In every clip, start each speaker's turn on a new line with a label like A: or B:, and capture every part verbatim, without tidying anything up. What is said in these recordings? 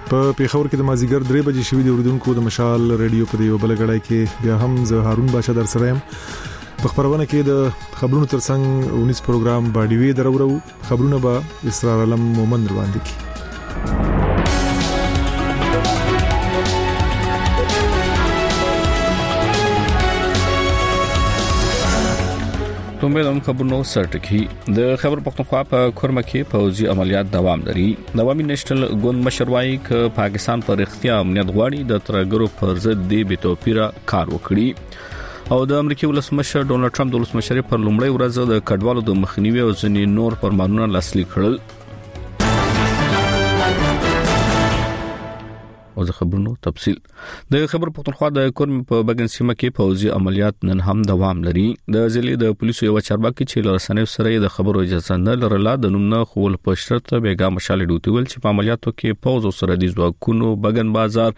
A: په پیښور کې د مازیګر درې بجې شوې د اوریدونکو د مشال ریډیو په یو بل غړای کې بیا هم زه هارون باشا در سره يم. په خبرونه کې د خبرونو ترڅنګ اونیس پروګرام باډیوي درورو خبرونه به اسرار علم مومن روان دي.
B: کومبلم خبرونو سرټکی د خبر پښتونخوا په کورمه کې پوځي عملیات دوام لري. د عوامي نېشنل ګوند مشروعي ک پاکستان پر اختیار امنیت غواړي د ترګرو پر ضد دی به توپیره کار وکړي او د امریکای ولسمشر ډونالد ټرمپ د ولسمشر پر لومړی ورځ د کډوالو د مخنیوي او ځینې نور فرمانونه لاسلیک کړل. او د خبرونو تفصيل د خبر پښتونخوا د کورم په بګن سیمه کې پوځي عملیات نن هم دوام لري. د ضلع د پولیسو یو چارواکي چې لرسنې سره د خبرو اجازه نه لرله د نومنه خول په شرط بیګا مشال ډوتیول چې په عملیاتو کې پوز سره د ځواکونو بګن بازار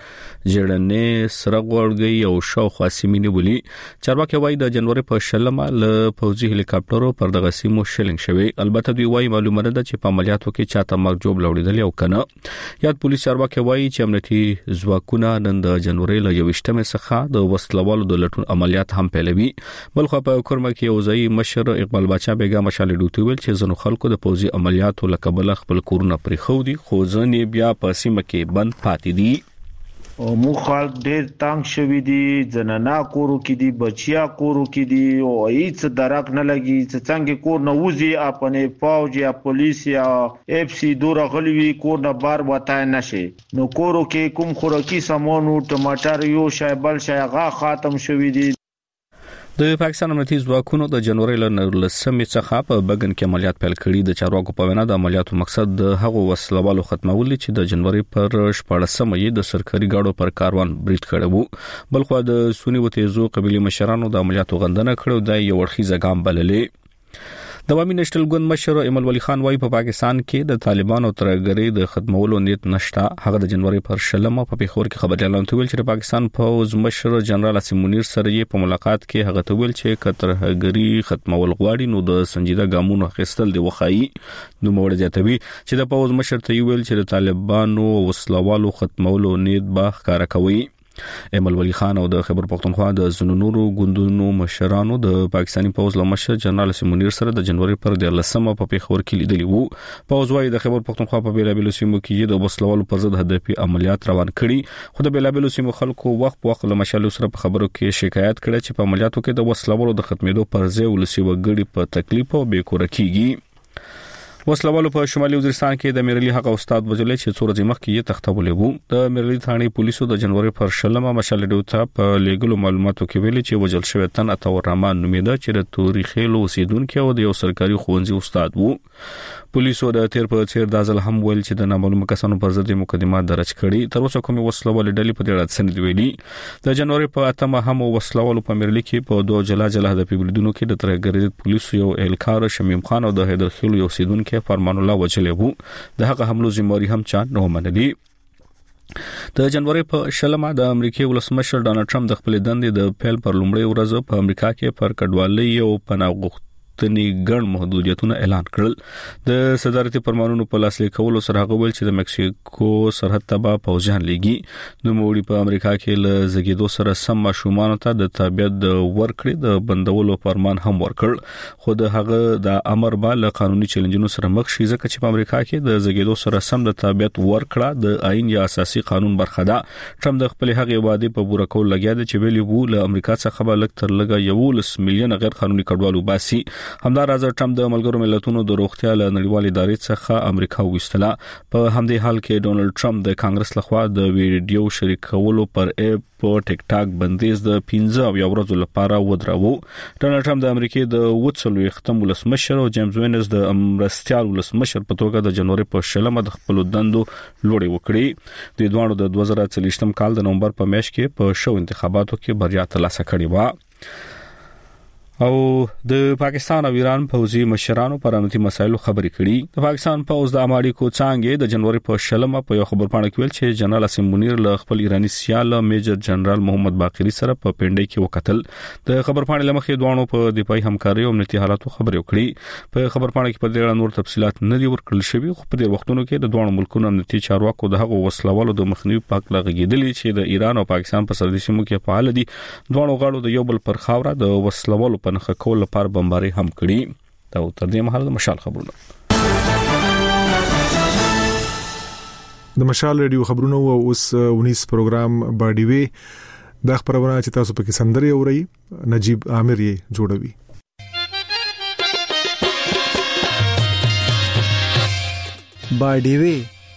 B: جړنې سره ورګي او شاوخوا سیمینه ولي. چارواکي وایي د جنوري په شلمه له پوځي هلیکاپټرو پر دغه سیمو شلنګ شوی. البته دوی وایي معلومه ده چې په عملیاتو کې چاته مرګ جوړ لوړیدل او کنه. یاد پولیس چارواکي وایي چې امنیتي ځواکونه نن د جنوري له یوشتمه څخه د وسلوالو د لټون عملیات هم پیلوي. بلخو په کورمه کې اوځي مشر اقبال باچا بیګا مشال ډوتیول چې زنو خلکو د پوځي عملیاتو لکبل خپل کورونه پرې خو دي خو ځنې بیا په سیمه کې بند پاتې دي.
C: او مو خلک ډېر تنگ شوی دي جننا کورو کې دي بچیا کورو کې دي او هیڅ درک نه لګي چې څنګه کور نه وځي خپل فوج یا پولیس یا اف سی دور غلوي کور نه بار وتای نشي. نو کورو کې کوم خوراکي سامانو ټماټر یو شای بل شای غا ختم شوی دي.
B: د پاکستان امنیتي ځواکونو د جنوري له نولسمې څخه په بګن کې عملیات پیل کړي. د چارواکو په وینا د عملیاتو مقصد د هغو وسلوالو ختمول چې د جنوري پر شپږمې د سرکاري گاډو پر کاروان برید کړو. بلخو د سونی و تیزو قبيله مشرانو د عملیاتو غندنه کړو د یو ورخیزه ګام بللې. د عوامي نېشنل ګوند مشر ایمل ولی خان وايي په پا پاکستان کې د طالبانو ترګری د ختمولو نیت نشته. هغه د جنوري پر شلمه په پیښور کې خبري اعلان ویل چې پاکستان فوز مشر جنرال اسیم منیر سره یې په ملاقات کې هغه ته ویل چې کترګری ختمول غواړي نو د سنجیده ګامونو اخیستل دی وخایي. نو موږ ځاتوي چې د فوز مشر ته ویل چې د طالبانو وسلوالو ختمولو نیت به ښکارا کوي. ایمل ولی خان او د خبر پښتونخوا د زنونورو ګوندونو مشرانو د پاکستاني پوز لمشر جنرال اسیم منیر سره د جنوري پر د لسمه په پیښور کې لیدلی وو. پوز وايي د خبر پښتونخوا په بیلابیلو سیمو کې د وسلوالو پر ضد هدفي عملیات روان کړي. خو د بیلابیلو سیمو خلکو وخت په وخت لمشل سره په خبرو کې شکایت کړي چې په عملیاتو کې د وسلوالو د ختمېدو پر ځای ولسی وګړي په تکلیف او بې کور کېږي. وسلوالو په شمالي وزیرستان کې د میرلی حق استاد وجلې چې څو ورځې مخکې یې تختولې وو. د میرلی ثاني پولیسو د جنوري پر شلمه مشال ډوتا په لیګلو معلوماتو کې ویلي چې وجل شوی تن اتور رحمان نومیده چې د تاریخي اوسیدونکو او د یو سرکاري ښوونځي استاد وو. پولیسو د تیر په څیر د ځل هم ویل چې د نامعلومه کسانو پر ضد مقدمات درج کړي. تر اوسه کومې وسلوال ډلې په دې اړه څه نه ویلي. د جنوري په اتمه هم وسلوالو په میرلی کې په دوه جلا جلا د پیبلدونو کې د ترګری پولیسو یو اهلکار شمیم خان او د حیدر خیل یو اوسیدونکو فرمان الله وجلې وو. د هغه حملو ذمہواری هم چا نه منلي. د جنوري په شلمه د امریکای ولسمشر ډونالد ټرمپ د خپل دندې د پیل پر لومړی ورځ په امریکا کې پر کډوالۍ او پناه تنی ګڼ محدودیتونه اعلان کړل. د صدارتي فرمانونو په لاسلیک کولو سره هغه ویل چې د مکسیکو سرحد ته به پوځیان لګي. نو موړي په امریکا کې له زګیدو سره سم ماشومان ته د تابعیت د ورکړې د بندولو فرمان هم ورکړ. خو د هغه د امر به له قانوني چیلنجونو سره مخ شي ځکه چې په امریکا کې د زګیدو سره سم د تابعیت ورکړه د آئین یا اساسي قانون برخه ده. ټرمپ د خپل هغه وعده په پوره کول لګیا دی چې ویلي وو له امریکا څخه به لږ تر لږه یولس میلیون غیر قانوني کډوالو باسي. همدارز ټرمپ د ملګرو ملتونو د روغتیا له نړیوال ادارې څخه امریکا وستله. په همدې حال کې ډونالد ټرمپ د کانګرس لخوا د ویډیو شریکولو پر اپ په ټیک ټاک بندیز د پنځه او ورځو لپاره ودراوه. ډونالد ټرمپ د امریکای د وڅلو ختم ولسمشر او جیمز وینز د امرستیال ولسمشر په توګه د جنوري په شلمه د خپل دندو لوړې وکړي. د دوه د دوه زره څلوېښتم کال د نومبر په میاشت کې په شو انتخاباتو کې بریا ترلاسه کړې و. او د پاکستان او ایران پوځي مشرانو پر امنیتي مسایلو خبرې کړي. د پاکستان پوځ د اماړي کو څنګه د جنوري په شلمه په یو خبر پاڼه کې ویل چې جنرال اسم منیر له خپل ایرانی سیال میجر جنرال محمد باقری سره په پنډۍ کې وکتل. د خبر پاڼې لمخې دوانو په دفاعي همکاري او امنیتي حالاتو خبرې وکړي. په خبر پاڼه کې په ډېر نور تفصيلات نه دي ورکړل شوي، خو په دې وختونو کې د دوانو ملکونو امنیتي چارواکو د هغو وسلوالو د مخنیوي پاک لغږیدلې چې د ایران او پاکستان په سرحدي سیمو کې فعال دي. دوانو غاړو د یو بل پر خاوره د وسلوالو په نخښه کول لپاره بمباري هم کړي. دا تر دې مهاله د مشال خبرونه
A: د مشال ریډیو خبرونه او اوس ونیس پروګرام باډي وی د خبرونه چې تاسو په کې سندري اوري نجيب عامر یې جوړوي.
D: باډي وی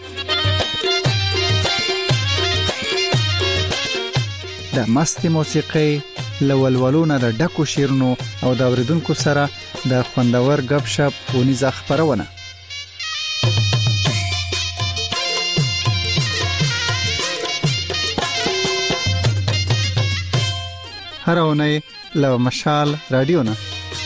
D: د مست موسیقي لولولونه د ډکو شیرونو او د اوریدونکو سره د خوندور غب شپ ونیزه خبرونه. هر اونۍ له مشال رادیو نه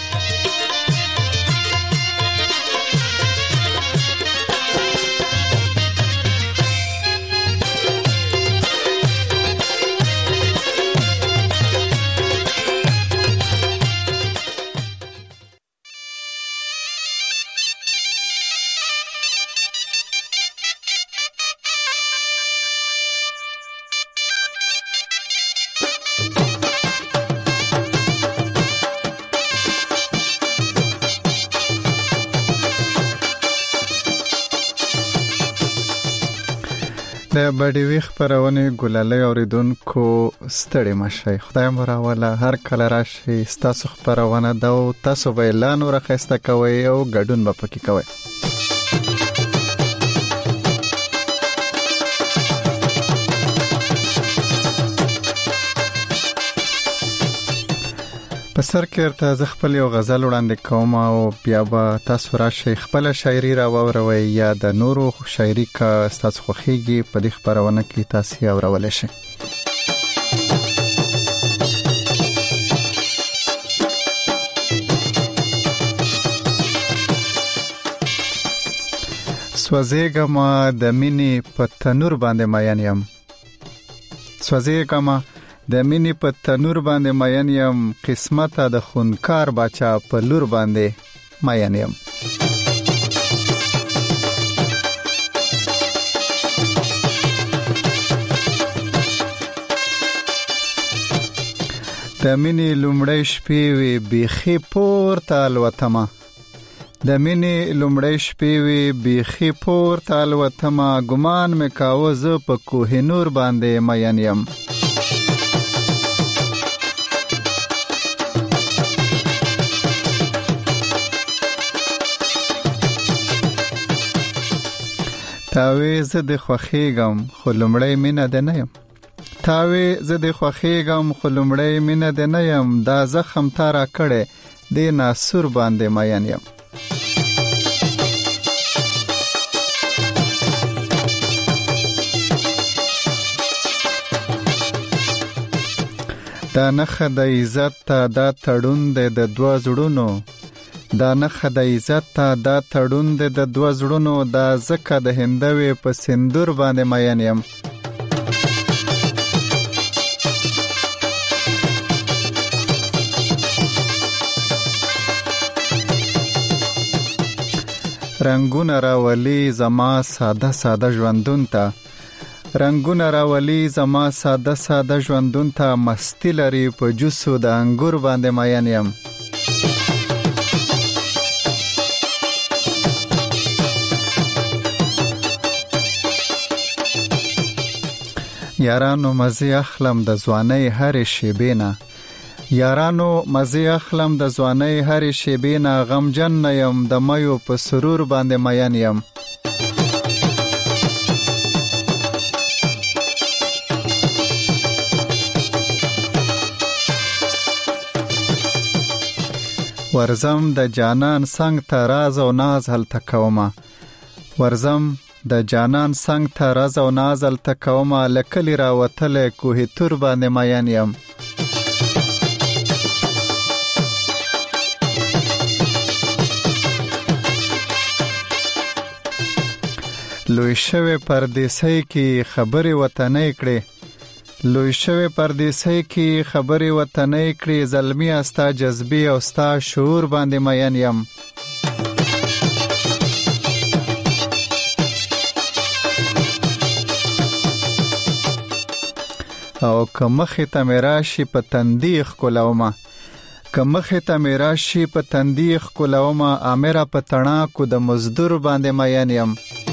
D: د باډي وی خبرونه ګلالي اوریدونکو ستړي مشي. خدای مو راوله هر کله راشي تاسو خبرونه دا تاسو ویلان ورخصته کوي او ګډون به پکې کوي. پسر کې ته خپل یو غزل وړاندې کوم او بیا به تاسو راشي خپل شاعري راووروي یا د نورو شاعري کا تاسو خوخيږي په دې خبرونه کې تاسو اورول شي. سوځېګما د مینې په تنور باندې ماین یم سوځېګما د مینې په تنور باندې ماین یم قسمت د خونکار بچا په لور باندې ماین یم. د مینې لومړی شپې وی بیخي پورته الوتما د مینې لومړی شپې وی بیخي پورته الوتما ګمان مې کاوه زه په کوه نور باندې ماین یم. تاوی زه د خوخیګم خو لمړی مینه ده نه یم تاوی زه د خوخیګم خو لمړی مینه ده نه یم دا زخم تا را کړې د ناسور باندې ماین یم. دا نخه د عزت تا دا تړون د دوه زړونو دا نخه د عزت تا دا تړون د دوه زړونو دا زکه د هندوی په سندور باندې ماین یم. رنگونه راولي زما ساده ساده ژوندون ته رنگونه راولي زما ساده ساده ژوندون ته مستی لري په جوسو د انګور باندې ماین یم. یارانو مزه اخلم د ځواني هر شیبینا یارانو مزه اخلم د ځواني هر شیبینا غمجن نه یم د مایو په سرور باندې ماین یم. ورزم د جانان څنګ ته راز او ناز هل تکوما ورزم د جانان څنګ ته راز او ناز هل تکوما لکلی را وتل کوه تور باندې ماین یم. لوی شوی پردیسی کې خبرې وطنۍ کړې لوی شوی پردیسی کې خبرې وطنۍ کړې زلمی استا جذبې او ستا شعور باندې مین یم او که مخې ته مې راشي په تندي ښکلومه که مخې ته مې راشي په تندي ښکلومه امره په تڼاکو د مزدور باندې مین یم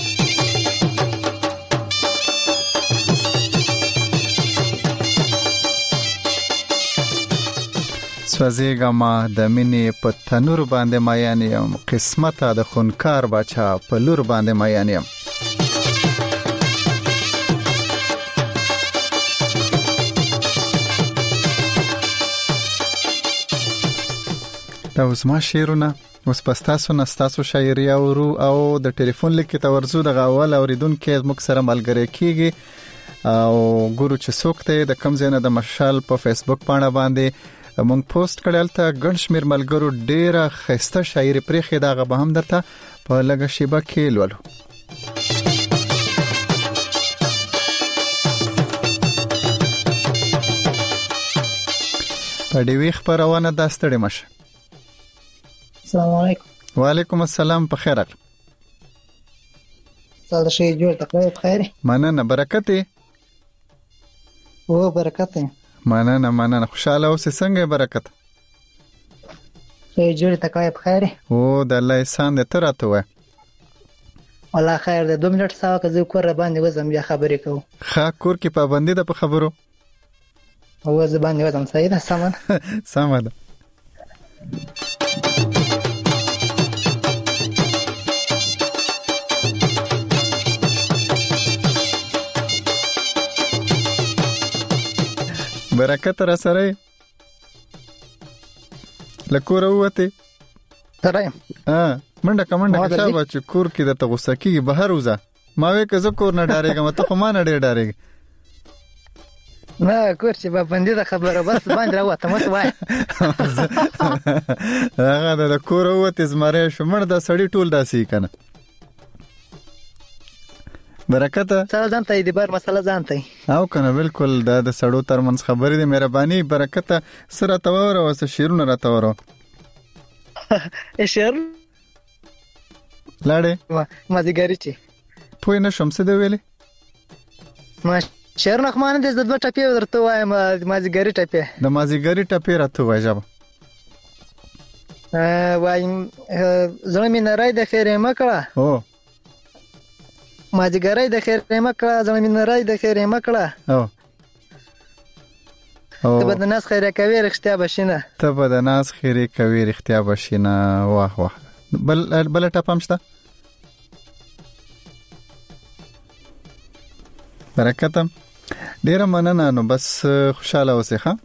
D: سوځېږمه د مینې په تنور باندې مین یم قسمته د خونکار باچا په لور باندې مین یم دا اوس ما شعرونه اوس په ستاسو نه ستاسو شاعري اورو او د ټلیفون لیکې ته ورځو دغه اول اورېدونکی موږ سره ملګری کېږي او ګورو چې څوک دی د کوم ځای نه د مشال په فیسبوک پاڼه باندې موږ پوسټ کړی هلته ګڼ شمېر ملګرو ډېره ښایسته شاعري پرېښې ده هغه به هم درته په لږه شیبه کې لولو په ډیوي خپرونه دا ستړې مشه
E: السلام علیکم
D: وعلیکم السلام په خیر راغلی
E: سال شي جوړ تکلیف بخیر
D: مننه برکت
E: او برکت
D: مننه مننه خوشاله اوسې څنګه برکت
E: شي جوړ تکلیف بخیر
D: او د الله احسان دې ته راته وای
E: والله خیر دې دوه منټ ساو که زه کور باندې وزم بیا خبرې کوم
D: ښه کور کې پابندي ده په خبرو
E: او زه باندې وزم صحیح ده سامان
D: سم ده برکت را سره لکوره وته
E: سره
D: ها منډه کمنډه که شابه چې کور کې د ته غوسه کېږي بهر وځه ما وې که زه کور نه ډارېږم ته خو ما نه ډېر ډارېږي
E: نه کور چې پابندي ده خبره بس باندې راوته مت وای
D: هغه د کور وته زمری شو مړ د سړی ټول داسې کنه برکت
E: سره ځان ته دې بار مسله ځان ته
D: او کنه بالکل د د سړو ترمنځ خبرې دې مهرباني برکت سره تور او شیرونه را تور
E: شیر
D: لاړې
E: ما دې ګری چی
D: پوی نه شم څه دی ویلې
E: ما شیر نه خمانه دې د دوه ټپې ورته وایم ما دې ګری ټپې
D: د ما دې ګری ټپې راته وای جواب
E: وایم زړه مې نه راي د خیره مکړه
D: او
E: ما دې ګری د خیره مکړه زړه مې نه راي د خیره مکړه
D: او
E: ته به د ناس خیره کوي رښتیا بشینه
D: ته به د ناس خیره کوي رښتیا بشینه واه واه بل بل ټاپم شته برکت ډیر مننه نو بس خوشاله اوسې ښه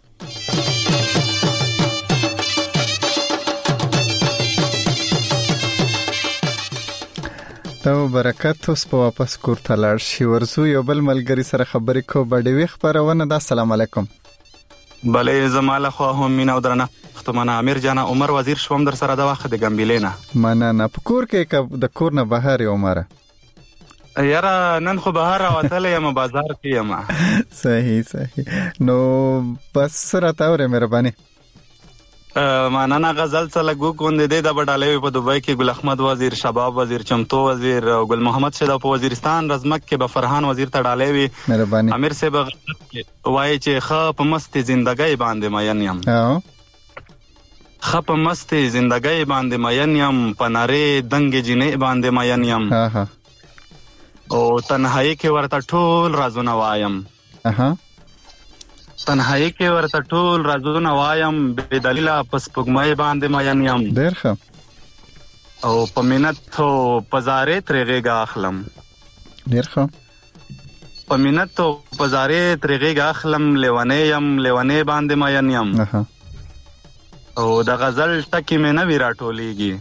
D: ته برکت اوس په واپس کور ته لاړ شي ورزو یو بل ملګری سره خبرې کو بډوي خبرونه دا السلام علیکم
F: بله زماله خو هم مینا ودرنه ختمانه امیر جانا عمر وزیر شوم در سره د وخت د ګمبلینا
D: مننه په کور کې د کور نه بهر عمر
F: یاره نن خو بهر راوتل یم بازار کې یم
D: صحیح صحیح نو بس سره تاوره مهرباني
F: مانانا غزل څه لګو کوندې د بډالې په دوبۍ کې ګل احمد وزیر شباب وزیر چمتو وزیر او ګل محمد شیدا په وزیرستان رزمک کې به فرحان وزیر تړالې وي
D: مهرباني
F: امیر صاحب وایي چې خ په مست ژوندۍ باندې مین یم
D: او
F: خ په مست ژوندۍ باندې مین یم په ناره دنګ جنې باندې مین یم
D: ها ها
F: او تنهایی کې ورته ټول رازونه وایم
D: اها
F: تنهایی کې ورته ټول رازونه وایم بې دلیله پس پګمای باندې مین یم
D: ډېر ښه
F: او په منت او پزارې ترېږه اخلم
D: ډېر ښه
F: په منت او پزارې ترېږه اخلم لیونې یم لیونې باندې مین یم
D: اها
F: او د غزل ټکی مې نه وی راټولېږي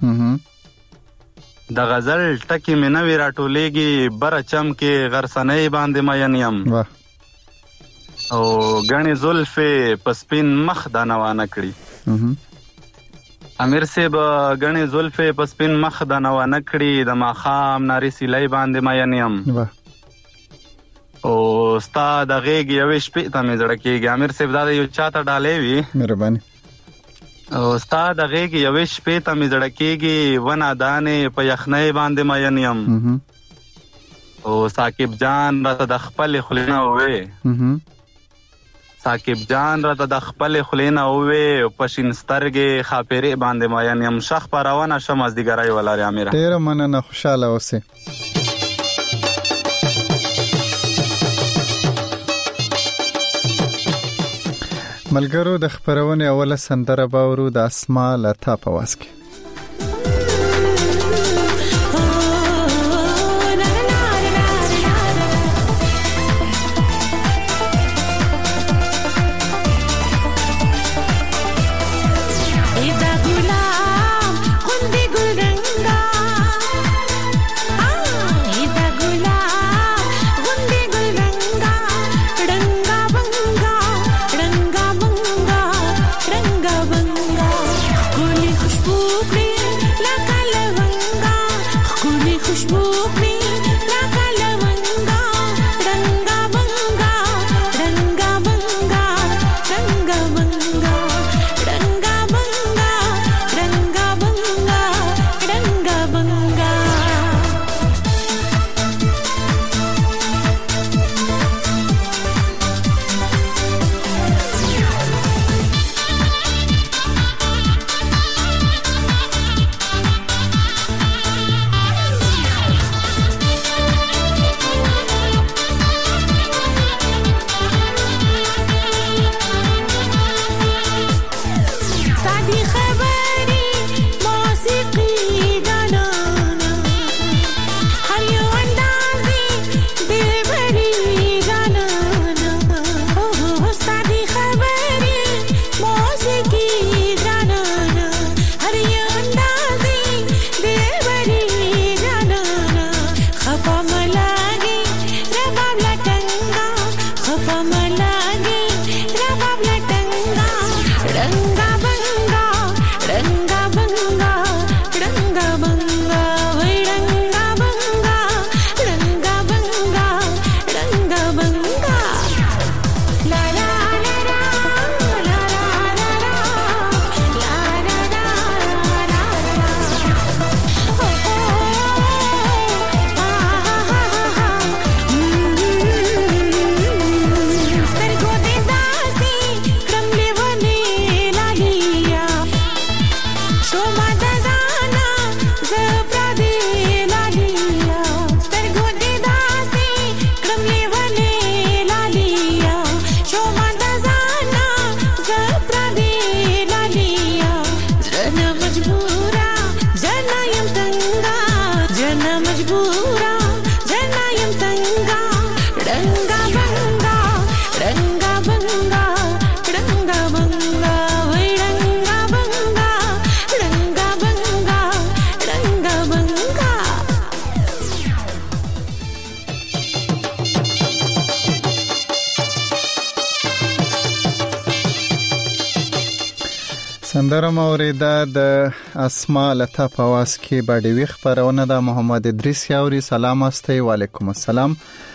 F: د غزل ټکی مې نه وی راټولېږي بر چم کې غرسنې باندې مین یم
D: واه
F: او غني زلفې پسپین مخ دا نوانه کړی امیر صاحب غني زلفې په سپین مخ د نو نه کړي د ماخام ناري سیلای باندې مې نیم او ستا د غېږ یوې شپې ته مې زړه کېږي. امیر صاحب دا یو چاته ډالې وي
D: مهرباني
F: او ستا د غېږ یوې شپې ته مې زړه کېږي ونه دانې په یخنۍ باندې مې نیم او ساقب جان راته د خپل خلینه وې ساقب جان راته د خپل خلینه وې په شین سترګې خاپېرې باندې ماین یم شخ پروانه شم از دیګرای ولاري امیر.
D: ډېر مننه خوشاله اوسې. ملګرو د خبرونه اوله سندره باورو د اسما لتا په واس کې سندره موریده د اسما لتا په واس کې باډوي خبرونه د محمد ادریس یاوري سلام استي وعلیکم السلام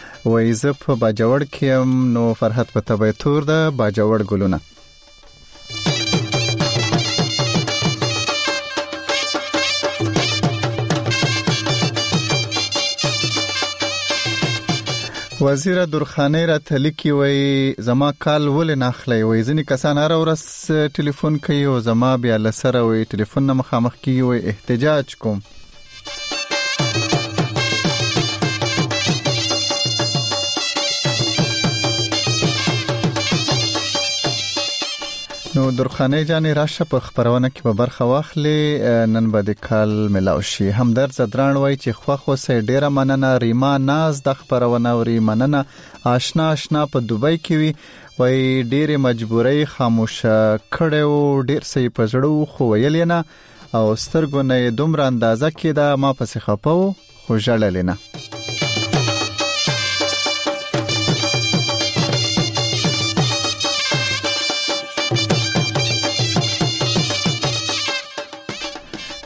D: وایزه په باجوړ کې نو فرحت په تبه تور د باجوړ ګلونه وزیر درخانه را تلکی وای زما کال ول نه خلی وای ځنی کسان هر ورځ ټلیفون کوي او زما بیا لسره وای ټلیفون نه مخامخ کوي وای احتجاج کوم نو درخانه جانې راشه په خبرونه کې به برخه واخلې نن به د کال ملاو شي همدرد زدران وای چې خو خو سې ډیره مننه ریما ناز د خبرونه وري مننه آشنا آشنا په دوبۍ کې وی وای ډیره مجبورۍ خاموش کړو ډیر سې پزړو خو ویل نه او سترګو نه دومره اندازه کې دا ما پسې خپاو خو ژړل نه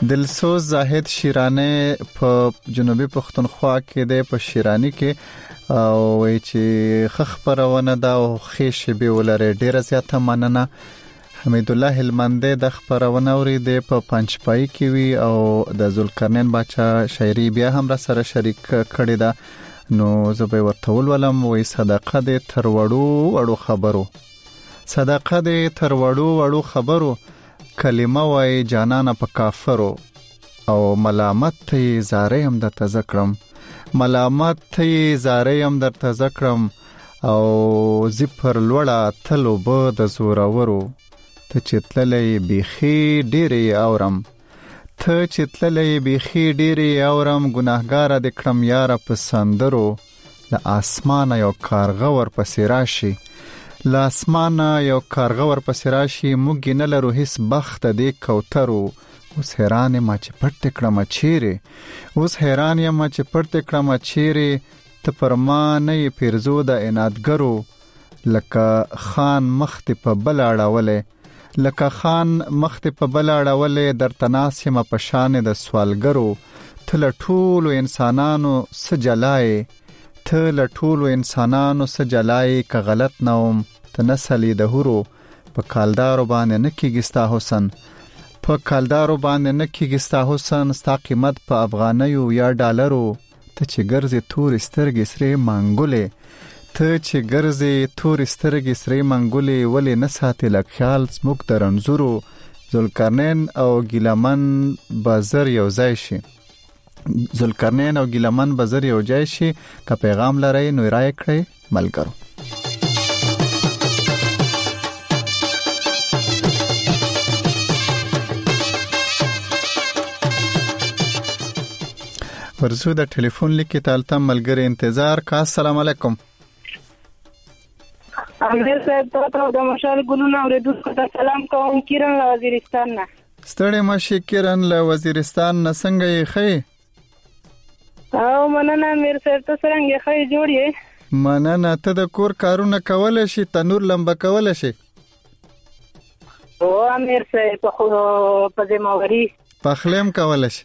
D: دلسوز زاهد شیرانه په جنوبي پښتونخوا کې د په شیرانی کې او چې خخ پرونه دا او خېش به ولره ډیره زیاته مننه. حمید الله هلمندې د خبرونه اورید په پنځپای کې وی او د ذوالقرنین بچا شاعري بیا هم را سره شریک کړی دا. نو زه ورته ولولم وې صدقه د تر وړو وړو خبرو صدقه د تر وړو وړو خبرو کلمه وای جانانه په کافرو او ملامت ته زاره هم د تذکرم ملامت ته زاره هم د تذکرم او زفر لوړه تلو به د زورورو ته چتللې بيخي ډېرې اورم ته چتللې بيخي ډېرې اورم ګناهګار د کړم یاره په سندرو د اسمانه یو کارغه ور پسې راشي ل اسمانه یو کارغه ور پسې راشي موږ نه لرو هیڅ بخت د کوترو. اوس حیران ما چې پټ کړم چیرې اوس حیران ما چې پټ کړم چیرې ته پرما نه پیرزو د انادګرو لکه خان مخ په بل اړولې لکه خان مخ په بل اړولې در تناسم په شان د سوالګرو ته له ټولو انسانانو سجلای ته له ټولو انسانانو سجلای که غلط نوم ته نسلی د هورو په کالدارو باندې نکیږستا حسن په کالدارو باندې نکیږستا حسن ستا قیمت په افغانیو یا ډالرو ته چې ګرځي تور سترګې سره منګولې ته چې ګرځي تور سترګې سره منګولې ولې نه ساتي لک خیال سموک درنزورو ذوالقرنین او ګیلمن بازار یو ځای شي ذوالقرنین او ګیلمن بازار یو ځای شي که پیغام لري نو رای کړئ ملګرو. ورزو د ټلیفون لیکي تالته ملګری انتظار کا. السلام علیکم.
G: امیر صاحب ته د مشال ګلونه اوریدونکو ته سلام کوم. کیرن له وزیرستان نه.
D: ستړي مشي کیرن له وزیرستان نه څنګه یې خې؟
G: او مننه امیر صاحب ته څنګه خې جوړ یې؟
D: مننه. ته د کور کارونه کول شي تنور لمبه کول شي؟
G: او امیر صاحب په په زموري
D: پخلم کول شي؟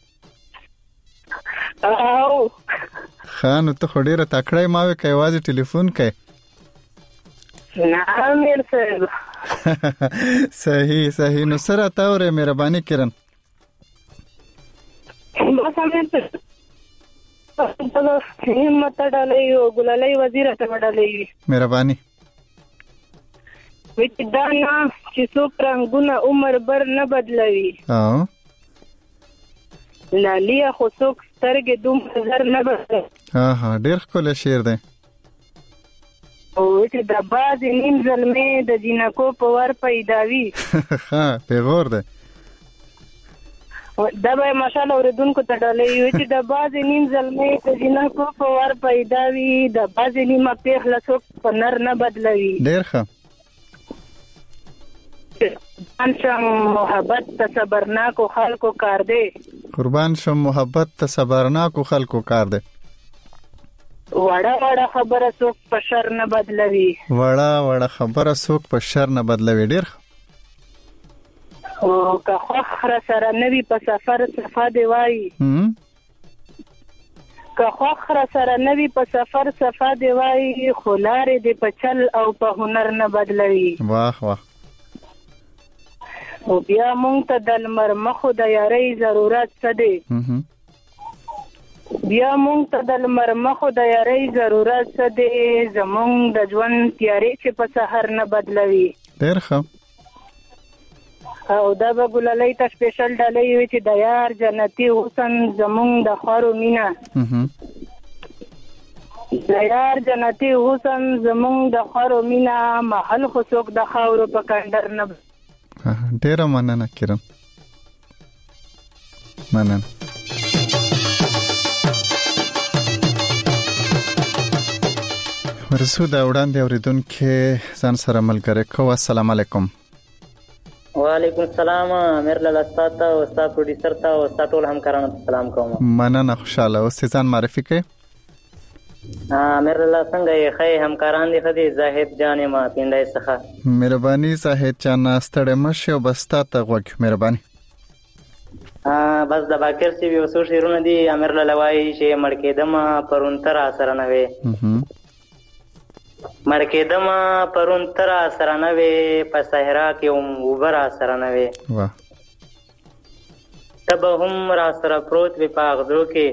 G: او
D: خان ته خډيره تکړه ما وی کوي واځي ټلیفون کوي.
G: نه امیر صاحب.
D: صحیح صحیح. نو سره تاوره مهرباني کړئ.
G: بس امیر صاحب ته همت ډالې او ګلالي وزیر ته ډالې
D: مهرباني.
G: وې دا نه چې څو پرنګونه عمر بر نه بدلوي.
D: او
G: لالیا خو څوک سترګې دوم نظر نه بدلوي.
D: ها ها ډېر ښکلی شعر دی.
G: او چې د باز نیم ظلمې د جنکو په ور پیداوي.
D: ها پیغور دی.
G: دا به ماشاءالله اوریدونکو ته ډالې چې د باز نیم ظلمې د جنکو په ور پیداوي د باز نیمه پیغله څوک په نر نه بدلوي.
D: ډېر ښه.
G: قربان شم محبت ته صبرناکو خلکو کار دی.
D: قربان شم محبت ته صبرناکو خلکو کار دی.
G: وړه وړه خبره څوک په شر نه بدلوي.
D: وړه وړه خبره څوک په شر نه بدلوي. ډېر
G: او که خوخره سره نوی په سفر صفا دی وای. که خوخره سره نوی په سفر صفا دی وای خو لارې دی په چل او په هنر نه بدلوي.
D: واه واه.
G: او بیا مونږ ته د لمر مخو د یارۍ ضرورت څه دی؟ بیا مونږ ته د لمر مخو د یارۍ ضرورت څه دی؟ زمونږ د ژوند تیارې چې په سحر نه بدلوي.
D: ډېر ښه.
G: او دا به ګلالۍ ته سپیشل ډالۍ وي چې د یار جنتي حسن زمونږ د خوارو مینه د یار جنتي حسن زمونږ د خوارو مینه محل خو څوک د خاورو په کندر نه.
D: ډېره مننه کیرن. مننه. ورسو دا وړاندې اوریدونکو ځان سره ملګری کو. السلام علیکم.
H: وعلیکم السلام. امیر لاله استاد او استاد پروډوسر ته او استاد ټول همکارانو ته سلام کوم.
D: مننه. خوشاله اوسې. ځان معرفي کړئ.
H: امیر لاله څنګه یې خې همکاران دي خدي زاهد جان ما پیندای څخه.
D: مهرباني زاهد جان ستړی مشه او بس تا ته غوږ. مهرباني.
H: بس د باکر سی یو څو شعرونه دي امیر لوای چې مړ کېدم پرون تر سره نه وي مړ کېدم پرون تر سره نه وي په صحرا کې هم وبر سره نه وي
D: واه
H: تب هم را سره پروت وي په غدو کې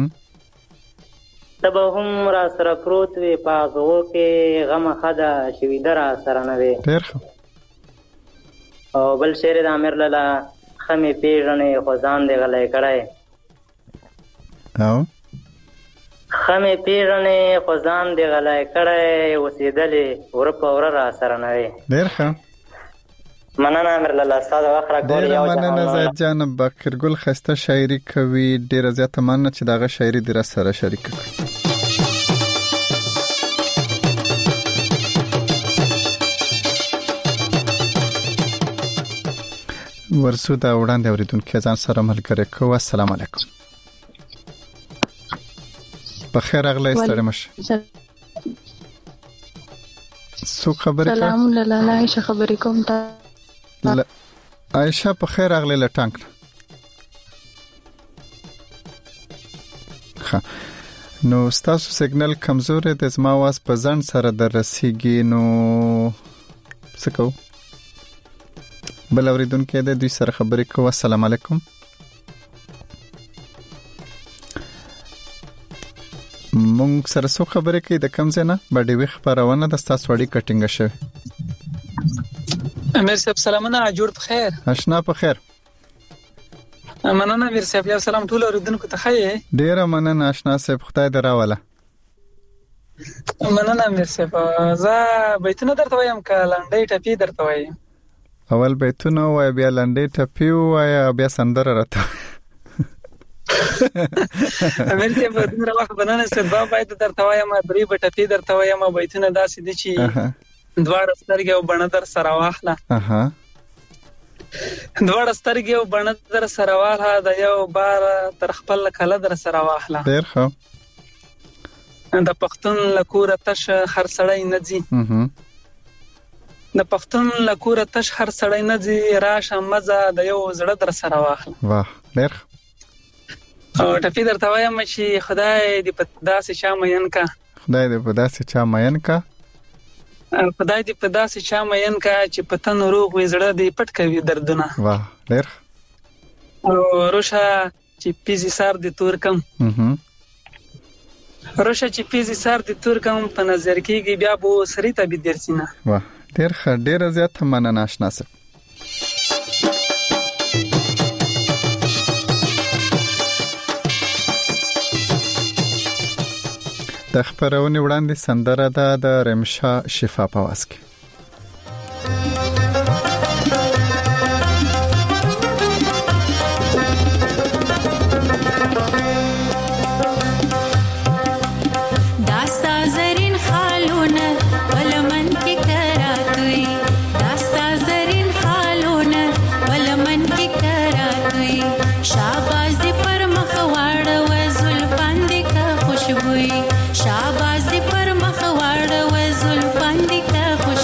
H: تب هم را سره پروت وي په غدو کې غم خدا شوي در سره نه وي
D: ډېر
H: او بل شعر د امیر لاله خمې پیژنې خو ځان دې غلی کړی
D: او
H: خمې پیژنې خو ځان دې غلی کړی اوسېدلې وره په وره را سره نه وي
D: ډېر ښه
H: مننه امیر لاله ستا د وخت راکول
D: ډېره مننه زید جان باقر ګل ښایسته شاعري کوي ډېره زیاته مننه چې دغه شاعري دې راسره شریکه کړې ورسو دا وړاندې اوریدونکو ځان سره ملګری کوو السلام علیکم بخیر اغلی ستړي مشه سو خبرې کوم
I: سلام لاله عائشہ خبرې کوم تا
D: عائشہ په خیر اغلی لټانک ها نو ستاسو سیګنل کمزور دی زما واس په ځان سره در رسیږي نو څه کوو بل اوریدونکو د دوی سره خبرې کوو السلام علیکم مونږ سره څو خبرې کوي د کم ځای نه باندې وی خبرونه د ستاسو وړي کټینګ شوی
J: امیر صاحب سلامونه جوړ په خیر
D: آشنا په خیر
J: مننه امیر صاحب یو سلام ټول اوریدونکو ته خیر
D: ډیره مننه آشنا صاحب خدای دراواله
J: مننه امیر صاحب زه بیتونه درته وایم ک لنډۍ ټپی درته وایم
D: اول بیتونه وای بیا لنډۍ ټپی وای بیا سندره راته
J: امیر صاحب دغه وخت بنانه سبا باید درته وایم درې ټپی درته وایم بیتونه داسې دي چې دواړه سترګې او بڼه در سره واخله
D: اها
J: دواړه سترګې او بڼه در سره واخله د یو بار تر خپل کله در سره واخله
D: ډېر ښه
J: د پښتون لکوره تش هر سړی نه ځي د پښتون لکوره تش هر سړی نه ځي راشه مزه د یو زړه در سره واخله
D: واه ډېر
J: او ټپی درته وایم چې خدای دې په داسې چا مین کا
D: خدای دې په داسې چا مین کا
J: خدای دې په داسې چا مین کا چې په تن روغ وي زړه دې پټ کوي دردونه
D: واه ډېر
J: او روشه چې پیزي سار دې تور کم روشه چې پیزي سار دې تور کم په نظر کېږي بیا به سری ته به درسینه
D: واه ډېر ښه ډېره زیاته مننه آشنا صاحب د خبرونې وړاندې سندره ده د رمشا شفا په واس کې
K: शाबाश पर मखवाड़ व जुल्फान दी का खुश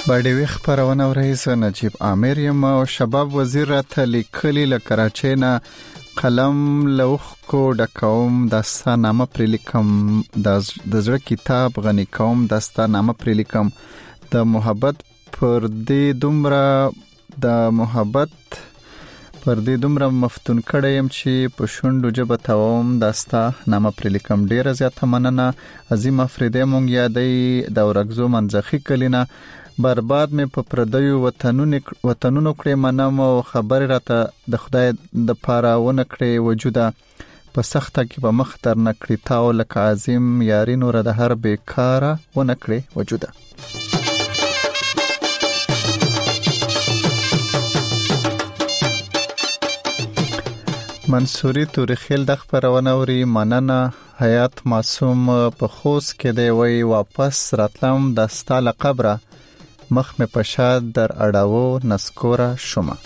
D: باډي خبرونه ورئیس نجیب عامر یم او شباب وزیر راته لیکلی له کراچۍ نه قلم لوخ کو ډکوم داستانامه پر لیکم د زړه کتاب غنی کوم داستانامه پر لیکم د محبت پر دې دومره د محبت پر دې دومره مفتون کړم چې په شونډو جبه تاوم داستانامه پر لیکم. ډیره زیاته مننه عظیم افریدی مونږ یادې د ورغزو منځخي کلینا برباد مې په پردیو وطنونو وطنونو کړې منم او خبر راته د خدای د پاره ونه کړې وجوده په سخته کې په مخ تر نکړې تاو لکه عظیم یاري نور د هر بیکاره ونه کړې وجوده. منصوري تورخیل د خبرونه اوري مننه حیات معصوم په خوست کې دی وی واپس راتلم د ستاله قبره مخ مې پشاد در اړاو نسکوره شومه.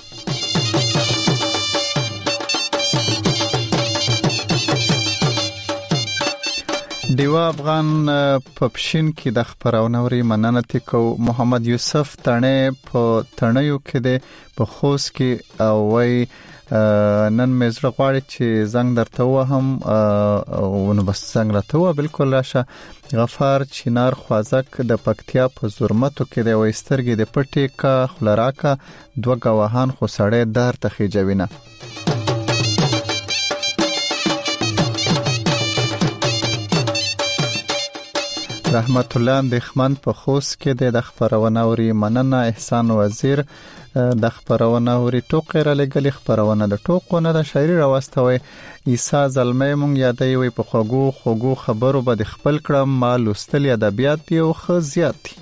D: دیوا افغان په پښین کې د خبرونه اوري مننه تکو. محمد یوسف تڼې په تڼیو کې دی په خوست کې او وی نن مې زړه غواړي چې زنګ درته وهم او نو بس زنګ راته و بالکل راشه. غفار چینار خوازک د پکتیا په زرمتو کې د وسترګې د پټې کا خلراکا دوه گواهان خو سړې دار ته خېجوینه. رحمت الله اندخمن په خوست کې د خبرونه اوري مننه. احسان وزیر د خبرونه اوري ټوکې را لګلې خبرونه د ټوکونه د شاعري راوستوي. عیسی زلمه مونږ یادې وي په خوګو خوګو خبرو به د خپل کړم ما لوستل ادبیات دی او خ زیات دي.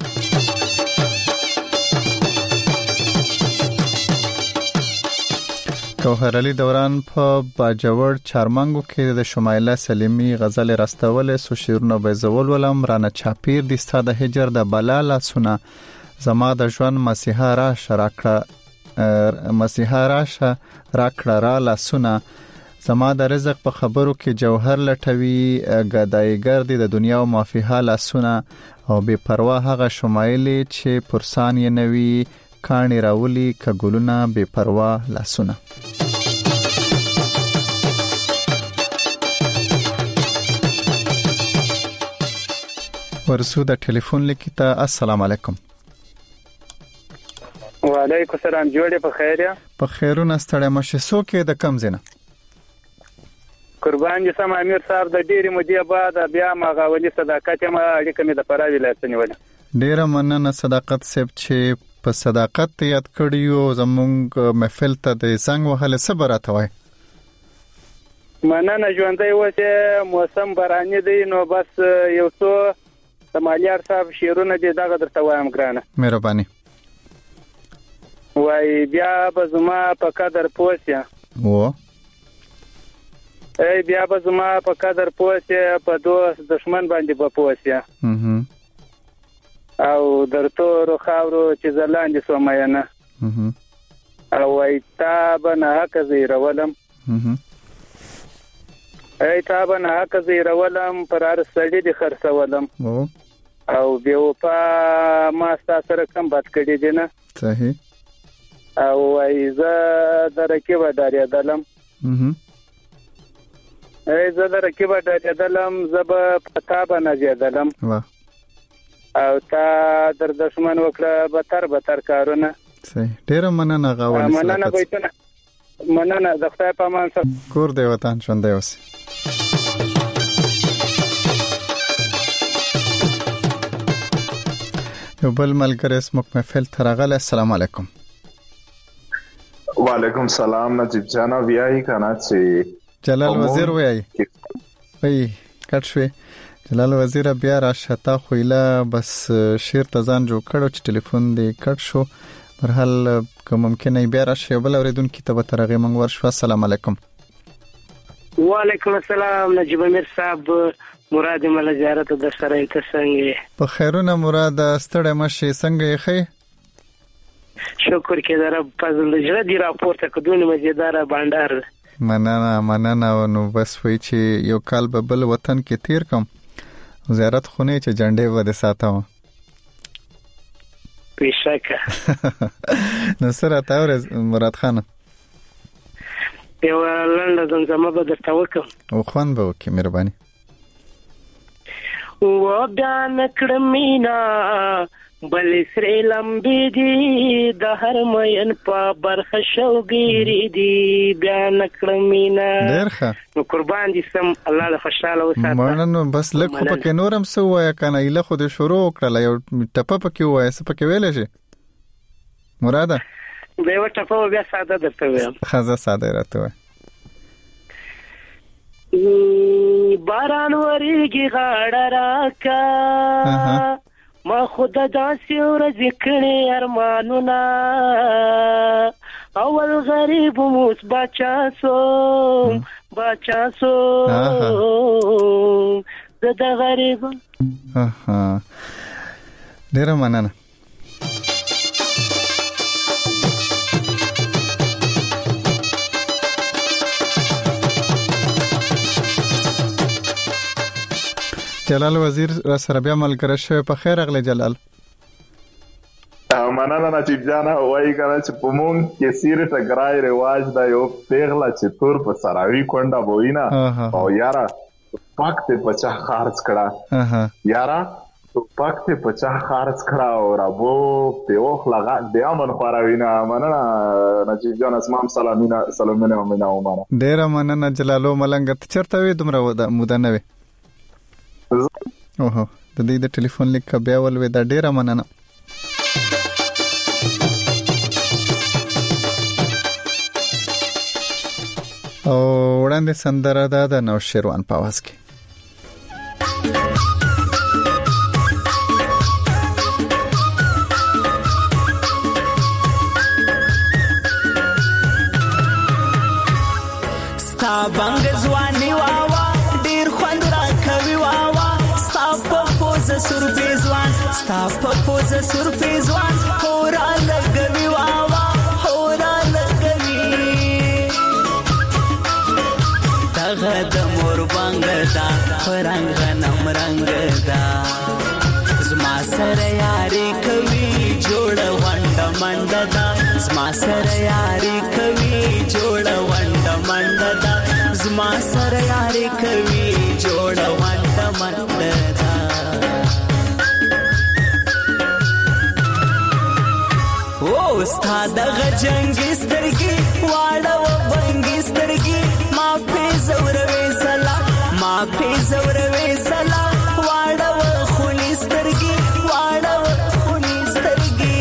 D: جوهر علي دوران په باجوړ چارمنګو کې د شمایله سلیمی غزل راستول سو شیرونه به زول ولم رانه چاپیر د ستاده هجر د بلاله سونه زما د ژوند مسیحا را شراکړه مسیحا را شراکړه را لاسونه زما د رزق په خبرو کې جوهر لټوي غدایګر د دنیا او مافیها لاسونه او بے پروا هغه شمایلی چې پرسان یې نوي کانی راولي کګلونه بے پروا لاسونه. ورسو د ټلیفون لیکته السلام علیکم.
K: وعلیکم السلام. جوړې په خیر یا
D: په خیرونه ستړی مشه سو کې د کم زینه
K: قربان دي سم امیر صاحب د ډېری مودې بعد بیا ما غاولي صداقت ما اړیکه مې د پراوی لاسنیول.
D: ډېر مننه صداقت سیب چې په صداقت یاد کړیو زمونږ محفل ته د څنګه وهله صبرات وای.
K: مننه ژوندۍ وته موسم باراني دی نو بس یو څو سمالیار صاحب شیرونه دي دغه درته وایم ګرانه.
D: مهرباني.
K: وای بیا به زما په قدر پوسیا
D: و
K: ای بیا به زما په قدر پوسیا په دوست دشمن باندې به پوسیا او درته رو خاورو چې زلاندې سوماینه او وای تا به نه حق زیرولم ای تا به نه حق زیرولم پر هر سړي دي خرڅولم او بیا په ما ستاسو سره کم بد کړی دی نه.
D: صحیح.
K: او ایزه درکې و داریدلم ایزه درکې و داریدلم زب پتا به نزیدلم او تا در دشمن وکړه بتر بتر کارونه.
D: صحیح. ډیر مننه غاولي.
K: مننه بيتنه مننه د خدای په امان سره
D: کور دی وطن ژوندۍ اوسئ. یو بل ملګری اسمک محفل ترغل. السلام علیکم.
L: وعلیکم سلام نجیب جان ویای کنه چې
D: جلال وزیر ویای وی کټ شوی جلال وزیر بیا را شتا خویله بس شیر تزان جو کړو چې ټلیفون دی کټ شو برحال که ممکنه بیا را شی بل اوریدون کی ته ترغه منګ ورشو. السلام علیکم.
M: وعلیکم السلام نجیب امیر صاحب مراد مل زیارت د سره ته څنګه
D: په خیرونه مراد ستړی مشه څنګه یې
M: شکر کې در فضل جره دی راپورته کډونه مزیدار بانډار.
D: مننه مننه نو بس وای چې یو کال به بل وطن کې تیر کوم زیارت خونه چې جنډې و د ساتم.
M: بشکه.
D: نو سره تاور مراد خان
M: یو لنډه زمزمه به درته وکم
D: او خوان به وکي مهرباني.
M: و بیا نکړه مینا بل سری لمبي دي د هر مین په برخه شوګيري دي بیا نکړه مینا
D: ډېر ښه.
M: نو قربان دي سم الله له خوشاله وساته.
D: مړنو بس لکه پکې نورم سو وای کنه اله خو دې شروع کړل یو ټپه پکې وای څه پکې ویل شي مراده
M: به یو ټپه بیا ساده درته وایم.
D: خزه ساده راته وای.
M: باران وريږي غاړه راکا ما خود داسې ورځې کړې ارمانونه اول غریب موس بچا سو بچا سو د غریب.
D: ها ډېر مننه. جلال وزیر را سره بیا ملګری شوی. په خیر اغلی جلال.
L: مننه نجیب جان. وایي کنه چې په مونږ کې سیره ټګرای رواج دا یو پیغله چې تور په سراوي کونډه بوینا او یارا پاک ته پچا خارج کړه یارا پاک ته پچا خارج کړه او رابو په اوخ لغا د امن خوراوینا. مننه نجیب جان. اسمام سلامونه سلامونه ومنه ومنه.
D: ډیر مننه جلالو ملنګ. ته چرته وې دومره موده نه وې؟ اوه د دې د ټلیفون لیک بیا ولوي دا ډیره مننه. او وړاندې سندره ده د نوشیروان په आवाज کې.
N: ستا بنګ ځواني واوا ډیر خوند راکوي واوا ستا په پوز سرپې ځوان ستا په پوز سرپې ځوان هورا لګوي واوا هورا لګوي دغه د مور بنګ دا پرنګ غنم رنگ دا زما سره یاري کوي جوړ وند مند دا زما سره یاري کوي جوړ وند مند دا زما سره یاري کوي جوړ وند مند دا او استاد غجنګ سترګي واړه و بنګ سترګي ما په زور وسلا ما په زور وسلا واړه و خوني سترګي واړه و خوني سترګي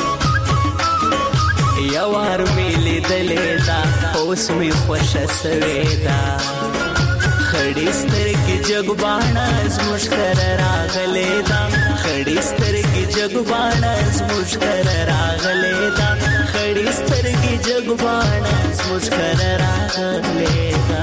N: یو هر ملي دلیدا اوس می خوش سویدا خړې سترګې جګباڼه زموږ کر راغلې دا خړې سترګې جګباڼه زموږ کر راغلې دا خړې سترګې جګباڼه زموږ کر راغلې دا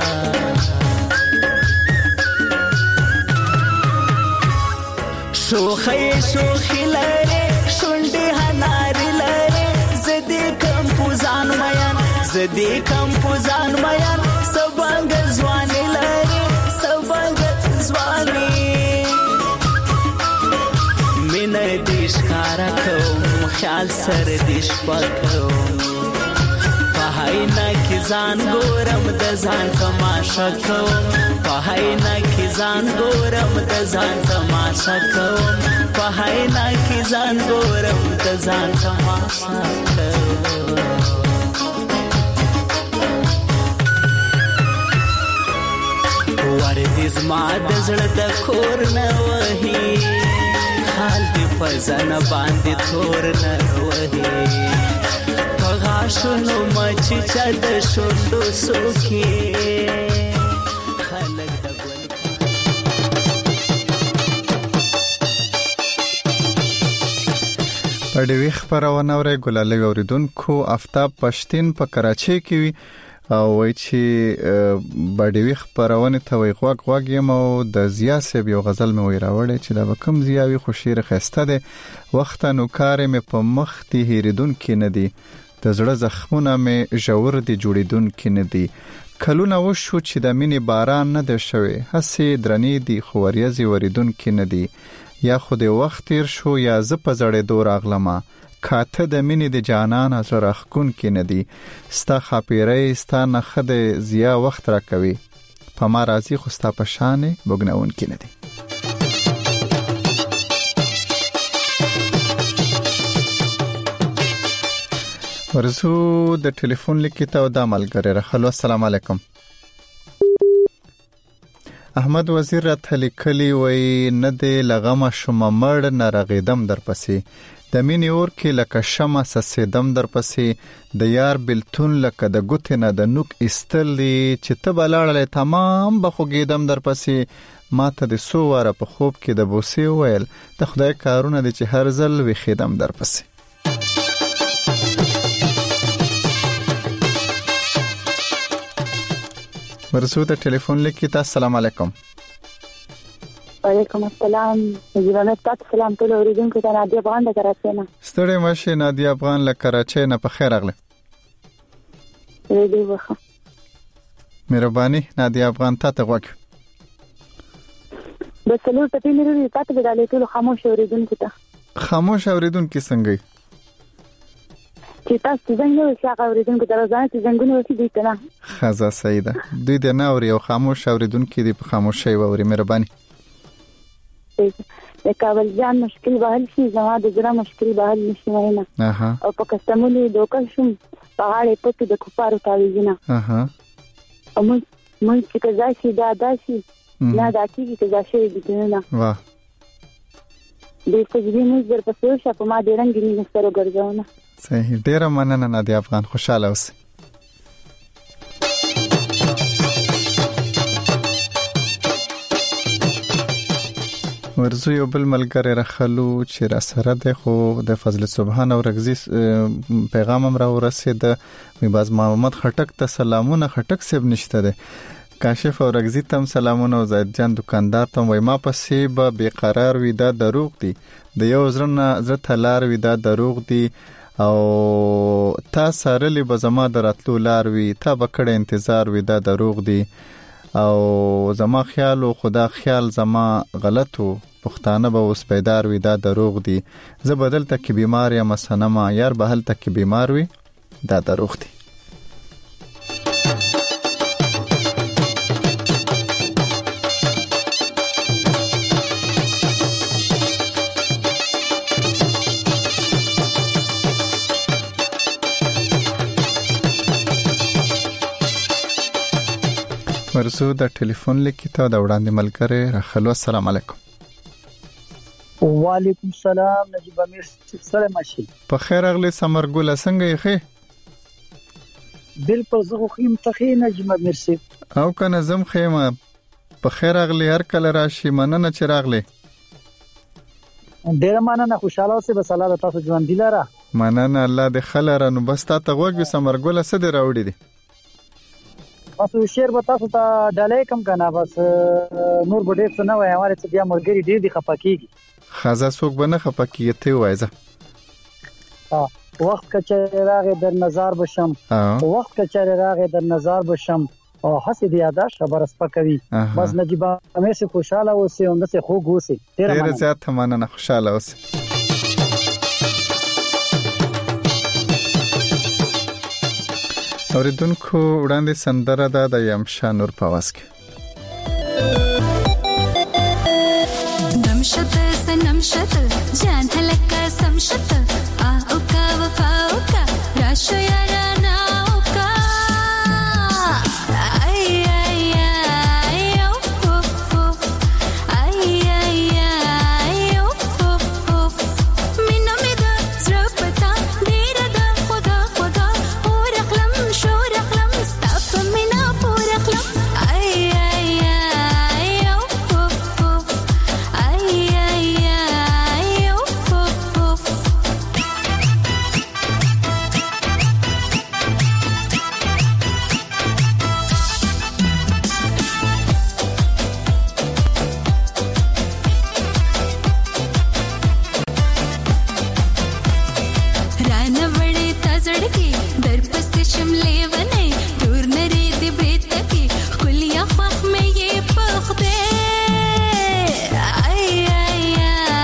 N: شوخې شوخې لاره شونډې هنارې لاره زدي کم پوزان میان زدي کم پوزان میان سبنګ ځواني لاره سبنګ ځواني مینه دې ښکارا کوم خیال سر دې شپکو پهاینا کې ځان ګورم د ځان تماشا کوم پهاینا کې ځان ګورم د ځان تماشا کوم پهاینا کې ځان ګورم د ځان تماشا کوم ور دې زما د زړه د کور نه وهي حال دې په ځان باندې تور نه وهي غاشونو مچ چا د شوندو سوکي خلک د ګل
D: پړوي خبرونه اوري ګلالي اوریدونکو آفتاب پښتين په کراچي کې وي او وای چې بډوي خبرونه ته وي غوګ غوګ یم او د زیا سیب یو غزل مې وی راوړې چې دا کم زیاوي خوشیره خسته ده وخت نو کار مې په مخ ته هریدونکو نه دي د زړه زخمونه مې ژور دي جوړیدونکو نه دي کلونه وشو چې د مینې باران نه ده شوی هسې درنې دي خو وریځي وریدونکو نه دي یا خو د وخت تیر شو یا ز په زړې دور اغلمه کاته د مینې د جانان از رخکون کې ندی ستا خاپیرې ستا نخد زیا وخت را کوي په ما راضی خو ستا په شان بګنون کې ندی. ورزو د ټلیفون لیکته او د ملګری رخلو. السلام علیکم. احمد وزیر راته لیکلی وای نه دی لغمه شوم مړ نه رغیدم در پسې د مینې اور کې لکه شمع سسیدم در پسې د یار بلتون لکه د ګوتې نه د نوک استلی چې ته بلاړلې تمام بخوګیدم در پسې ما ته د سو واره په خوب کې د بوسې ویل د خدای کارونه دي چې هر ځل وخیدم در پسې. ورسو ته ټلیفون لیکي. تاسو السلام علیکم.
I: وعلیکم السلام. زیرانه تاسو سلام ټول اوریدونکو ته نادیا افغان د کراچۍ نه.
D: ستړي مشه نادیا افغان له کراچۍ نه په خیر اغله.
I: دې وخه.
D: مهرباني نادیا افغان ته غوښ.
I: د سلو ته پیلري تاسو د دالې ټول خاموش اوریدونکو ته.
D: خاموش اوریدونکو څنګه؟
I: چې تاسو څنګه وشي هغه اوریدونکو ته ځان چې څنګه وشي دي کنه.
D: خزا سیده دوی د نه اوري او خاموش اوریدونکو دي په خاموشي ووري. مهرباني.
I: د کابل جان مشکل به حل شي زما د ګرام مشکل به حل نشي وینه.
D: اها.
I: او په کستمونی دوکه شم په غاړه پټ د کفارو تاویزونه.
D: اها.
I: او مون مون چې کزا شي دا داسي نه دا کیږي کزا شي دي نه.
D: واه.
I: د سجدي موږ در پسو شه په ما د رنگینی نسترو ګرځونه.
D: صحیح. ډیره مننه نادیا افغان. خوشاله اوسئ. ورزو یو بل ملګری رخلو چې را سره ده خو د فضل سبحان او رغزي پیغام هم را ورسید. می باز محمد خټک ته سلامونه. خټک سیب نشته ده. کاشف او رغزي تم سلامونه او زید جان دکاندار ته وای ما پسې به بیقرار وي دا دروغ دي د یو زرنه زړه تلار وي دا دروغ دي او تا سره لې به زما دراتلو لار وي تا به کړه انتظار وي دا دروغ دي او زما خیال او خدا خیال زما غلطو پښتانه به اوس بیدار وي دا دروغ دي زه بدل تک بیمار یا مسنما یار به هل تک بیمار وي دا دروغ دي. ورسو د ټلیفون لیکته د وړاندې ملګری رخلو. السلام علیکم.
O: وعلیکم السلام. نجیب امیر سره ماشي
D: په خیر اغلی سمرګل څنګه یې؟
O: بالکل زه خو خیم ته نجیب امیر سي
D: او کنه زم خیمه په خیر اغلی هر کله راشي. مننه چې راغلی.
O: ډیر مننه. خوشاله اوسئ. بس الله تاسو ژوند دی لاره.
D: مننه. الله دې خلره نو بس تا ته وګ سمرګل څه دی راوړي دي.
O: بس شیر به تاسو ته ډالې کم کنه بس نور به ډېر څه نه وای. هغه چې بیا مرګري ډېر دي خپکیږي.
D: خزا څوک به نه خپکیږي ته وایزه.
O: ها وخت کچې راغې در نظر بشم. وخت کچې راغې در نظر بشم او حسې دی یاداش خبر سپکوي. بس نجیب امیر سي خوشاله اوسئ او دسه خوږ اوسئ.
D: ډېر زیات مننه. خوشاله اوسئ. اوریدونکو وړاندې سندره ده د یمشا نور په واس کې.
P: نمشت سنمشت جان هلکا سمشت آو کا وفاو کا راشو یارانا او کا ای ای ای اوف اوف ای ای ای اوف اوف مینو می دا زړه پتا ډیر دا خدا خدا اور اخلم شور اخلم ستاپ مینا پور اخلم ای ای ای اوف اوف ای ای ای اوف اوف رانه وړې تزړکی در پسې شملې ونې دور نری دی بیت کی خلیا خخ مې یې پخ دې ای ای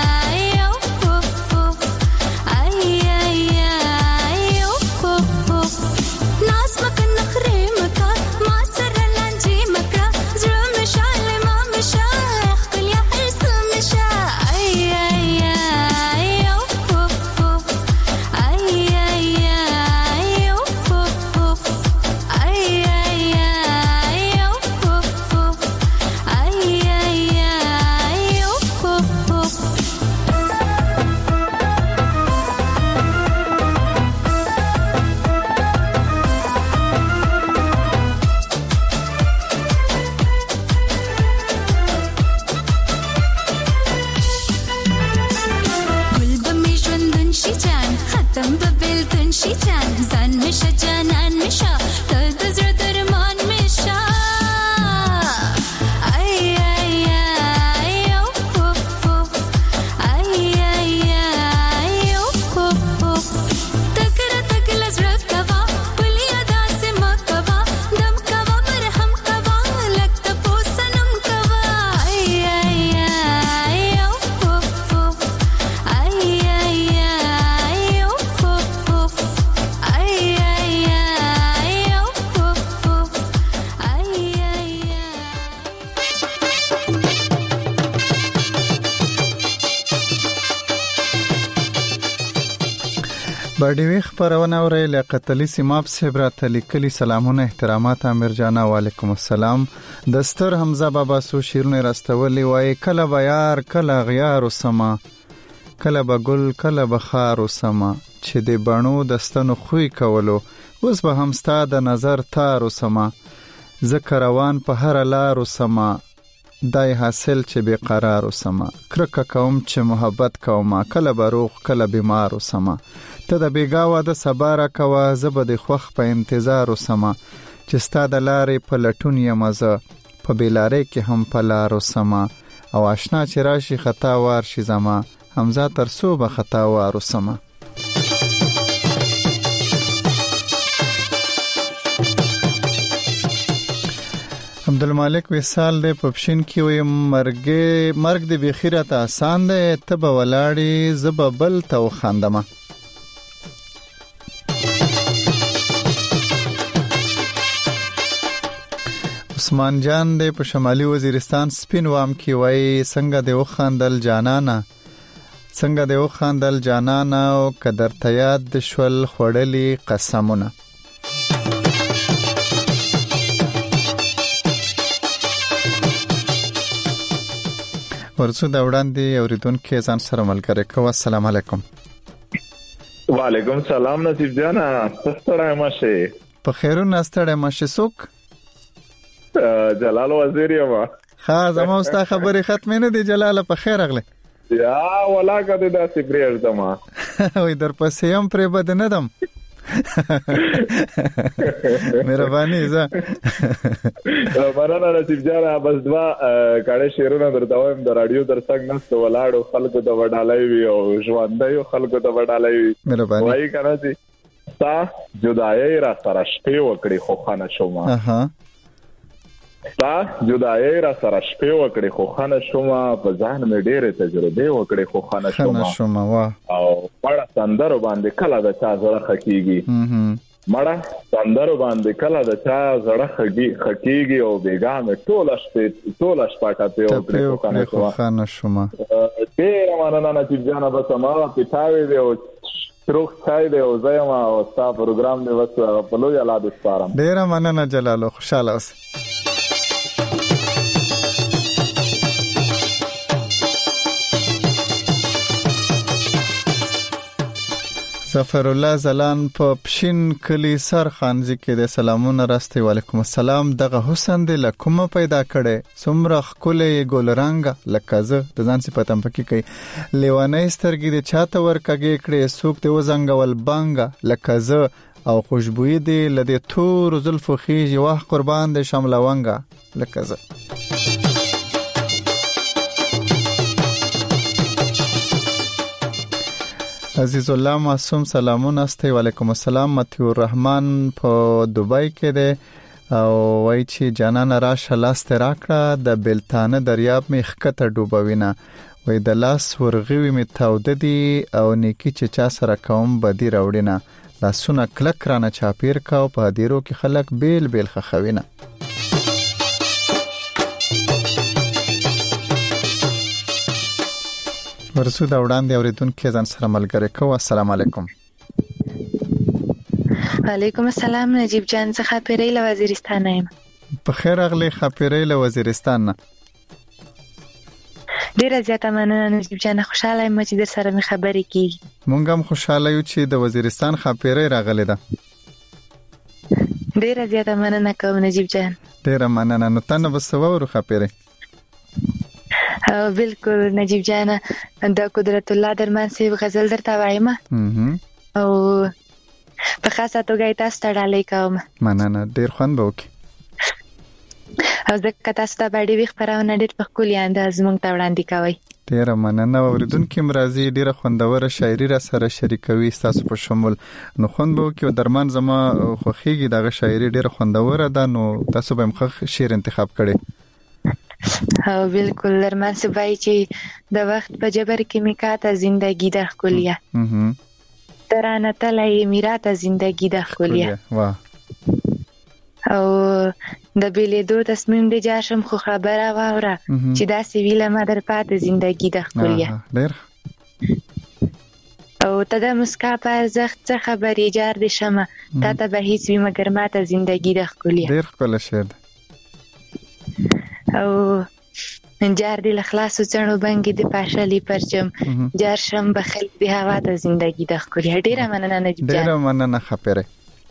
P: میشه جنان میشه تا دزر درمان میشه ای ای ای اوف اوف اوف ای ای ای اوف اوف اوف تکر تکل زرق کوا بلیا داس مکوا دم کوا مرهم کوا لگتا پوسنم کوا ای ای ای اوف اوف اوف ای ای ای اوف اوف اوف ای ای ای اوف اوف اوف ای ای
D: باډیوي خبرونه اوري لقتلی سیماب صاحب را تلیکلی سلامونه احترامات امیر جانا وعلیکم السلام دستر حمزه بابا سو شیرونه راستولی وای کله بیار کله غیار وسما کله بغل کله بخار وسما چې د بڼو دستنو خوې کولو اوس به همستا د نظر تار وسما ذکر روان په هر لار وسما دای حاصل چې به قرار وسما کرکه کوم چې محبت کوم کله بروغ کله بیمار وسما ته د بیګاوه د صبر کوا زبد خوخ په انتظار وسما چې ستا د لارې په لټون یم زه په بیلارې کې هم په لار وسما او آشنا چې راشي خطا وار شي زما حمزه تر سو به خطا وار وسما عبدالمالک وصال د پپشین کې وي مرګ مرګ د بخیرت آسان ده ته به ولاړی زببل تو خاندمه عثمان جان د په شمالي وزیرستان سپین وام کې وای څنګه د وخاندل جانانا څنګه د وخاندل جانانا او قدر تیاد د شول خړلې قسمونه ورسو دا وړاندې اوریدونکو ځان سره ملګری کوه السلام علیکم
L: وعلیکم السلام نصیب جانا ستړی ماشه
D: په خیرونه ستړی ماشه څوک
L: جلال وزیر یم
D: ها زما واست خبرې ختمه نه دی جلال په خیر اغله
L: یا ولا کده دا سپریړ دما
D: وې در پسې هم پرې بد نه دم مهرباني زه
L: باندې نصیب جانا بس دوا کاړه شیرونه درته وایم د رادیو درڅنګ نست ولاړو خلکو د وډالای وی او ژوندۍ خلکو د وډالای وی
D: مهرباني
L: وای کنه سي تا جدای را سره شپې وکړي خو خانه شوما
D: اها
L: تا جدای را سره شپې وکړي خو خانه شوما په ځان مې ډېره تجربه وکړي خو خانه شوما
D: خانه شوما وا
L: او پړه سندرو باندې کله د چا زړه خکېږي مړه سندرو باندې کله د چا زړه خکېږي او بیګام ټوله شپه ټوله شپه ټاپه وکړي
D: خو خانه شوما
L: ډېر مننه چې جانا به سما پټاوي دی او تروخ چای دی او زما او ستا پروګرام دی وس په لوی اولاد سپارم
D: ډېر مننه جلال خوشاله اوس ظفر الله زلان په پښین کلی سر خانځي کې د سلامونه راستي وعلیکم السلام دغه حسن د لکومه پیدا کړي څومره خولې ګل رنگ لکه زه د ځان صفاتم پکې کوي لیوانې سترګې د چاته ورکګې کړي سوک ته وزنګول بانګ لکه زه او خوشبوئی دی لدې تور زلفو خيږي واه قربان د شمله ونګه لکه زه عزیز الله معصوم سلامونه است وعلیکم السلام متیو الرحمن په دوبای کې ده او وای چې جانان راشه لاس راکړه د بلتانه دریاب می خکته ډوبوینه وای د لاس ورغوي می تاوده دي او نیکی چې چا سره کوم بدی راوړینه لاسونه کلک رانه چاپیر کا او په دیرو کې خلک بیل بیل خخوینه ورسو دا وړاندې اوریدونکو ځان سره ملګری کوه السلام علیکم
Q: وعلیکم السلام نجیب جان څخه خاپیری له وزیرستان یم
D: په خیر اغلی خاپیری له وزیرستان نه
Q: ډیره زیاته مننه نجیب جان خوشاله یم چې در سره می خبرې کیږي
D: مونږ هم خوشاله یو چې د وزیرستان خاپیری راغلی ده
Q: ډیره زیاته مننه کوم نجیب جان
D: ډیره مننه نو تنه بسوورو خاپیری
Q: بالکل نجیب جان د قدرت الله درمان سی غزل درته وایم او په خاصه توګه تاسو ته ډالۍ کوم.
D: مننه، ډیر خوند به وکړي.
Q: او ځکه تاسو ته باندې وی خبرونه ډیر په خولي انداز موږ ته وړاندې کوي.
D: ډیر مننه. اوریدونکو مرضی ډیره خوندوره شاعري را سره شریکوي تاسو په شمول. نو خوند به وکړي. درمان زما خوخيږي دغه شاعري ډیره خوندوره ده، نو تاسو به مخ شعر انتخاب کړئ.
Q: او بالکل درمان سبای چې د وخت په جبر کې میکاته زندگی د خولیا.
D: اها.
Q: ترانه تلای میراته زندگی د خولیا.
D: واه.
Q: او د بیلې دو تصمیم دی جاشم خو خبره واوره چې دا سویله مدر پات زندگی د خولیا.
D: ډیر.
Q: او ته د مسکا په ارزښت څه خبرې جار دي شمه تا ته به هیڅ وي مګر ماته زندگی د خولیا.
D: ډیر ښکلی شعر ده.
Q: او جار دی لخلاصو چڼو بنګې د پاشلی پرچم جار شم بخل دی هوا ته زندگی د خولیا. ډیره مننه نجیب جان.
D: ډیره مننه خپره.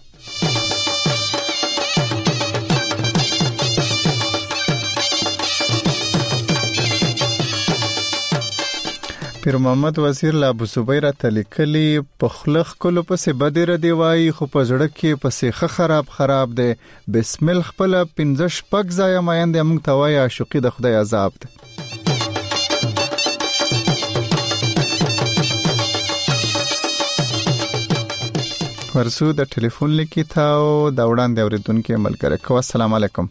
D: پیر محمد وزیر لا ابو زبیر تلکلی په خلخ کلو پسې بدر دی وای خو په زړه کې پسې خ خراب خراب دی. بسم الله خپل پنځه شپږ ځای مایند موږ ته وای عاشقي د خدای عذاب دی. ورسو د ټلیفون لیکي تاو دا وړاندې اوریدونکو ملګری کو. السلام علیکم.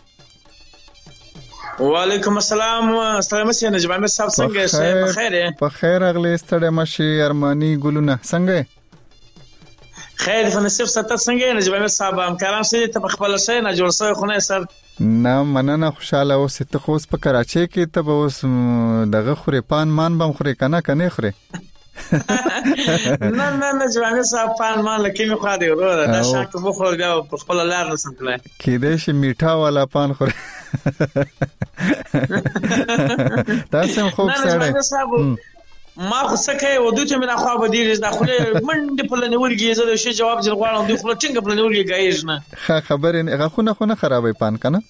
R: وعلیکم السلام. السلام علیکم نجیب احمد صاحب څنګه یې؟ په خیر یې؟
D: په خیر اغلی ستړی مشي ارمانی ګلونه څنګه یې؟
R: خیر فنصف ستاسو څنګه یې نجیب احمد صاحب؟ همکاران سره ته خپل شي نه جوړ سوی خو نه سر.
D: نه مننه خوشاله اوس ته خو اوس په کراچۍ کې ته به اوس دغه خوري پان مان بم خوري کنه کنه خوري.
R: نه نه نه جوانه صاحب پان مان لکه می خو دی ورو دا شاک په خو بیا په خپل لار نسم کړای
D: کېدې شي میټا والا پان خوري. تاسو خو سره
R: ما خو سکه ودو ته مې خو به دی دا خو منډه په لنورګي زه د شي جواب ځل غواړم دی خو څنګه په لنورګي غایښ نه
D: ښه خبر نه غخونه خونه خرابې پان کنه